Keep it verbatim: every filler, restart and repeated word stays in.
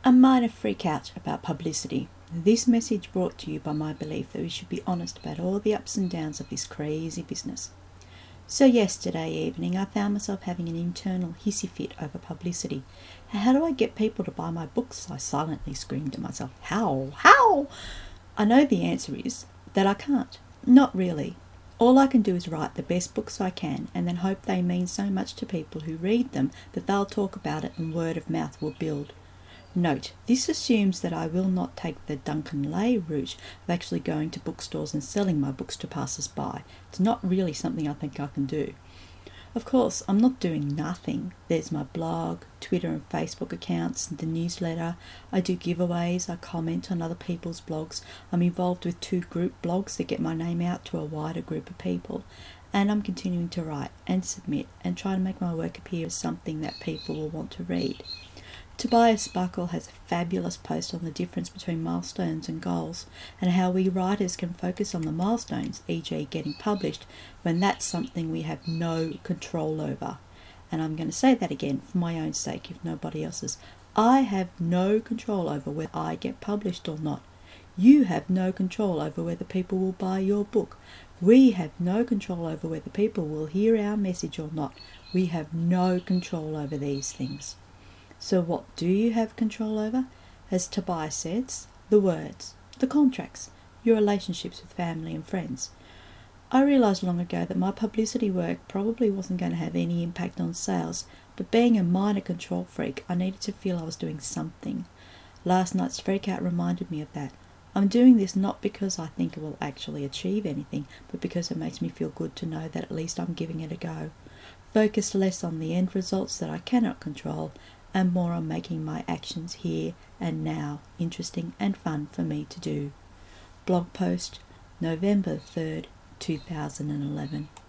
A minor freak out about publicity. This message brought to you by my belief that we should be honest about all the ups and downs of this crazy business. So yesterday evening I found myself having an internal hissy fit over publicity. How do I get people to buy my books? I silently screamed to myself. How? How? I know the answer is that I can't. Not really. All I can do is write the best books I can and then hope they mean so much to people who read them that they'll talk about it and word of mouth will build. Note, this assumes that I will not take the Duncan Lay route of actually going to bookstores and selling my books to passers-by. It's not really something I think I can do. Of course, I'm not doing nothing. There's my blog, Twitter and Facebook accounts, the newsletter. I do giveaways, I comment on other people's blogs. I'm involved with two group blogs that get my name out to a wider group of people. And I'm continuing to write and submit and try to make my work appear as something that people will want to read. Tobias Sparkle has a fabulous post on the difference between milestones and goals and how we writers can focus on the milestones, for example getting published, when that's something we have no control over. And I'm going to say that again for my own sake, if nobody else's. I have no control over whether I get published or not. You have no control over whether people will buy your book. We have no control over whether people will hear our message or not. We have no control over these things. So what do you have control over? As Tobias says, the words, the contracts, your relationships with family and friends. I realised long ago that my publicity work probably wasn't going to have any impact on sales, but being a minor control freak, I needed to feel I was doing something. Last night's freak out reminded me of that. I'm doing this not because I think it will actually achieve anything, but because it makes me feel good to know that at least I'm giving it a go. Focus less on the end results that I cannot control, and more on making my actions here and now interesting and fun for me to do. Blog post, November third, two thousand eleven.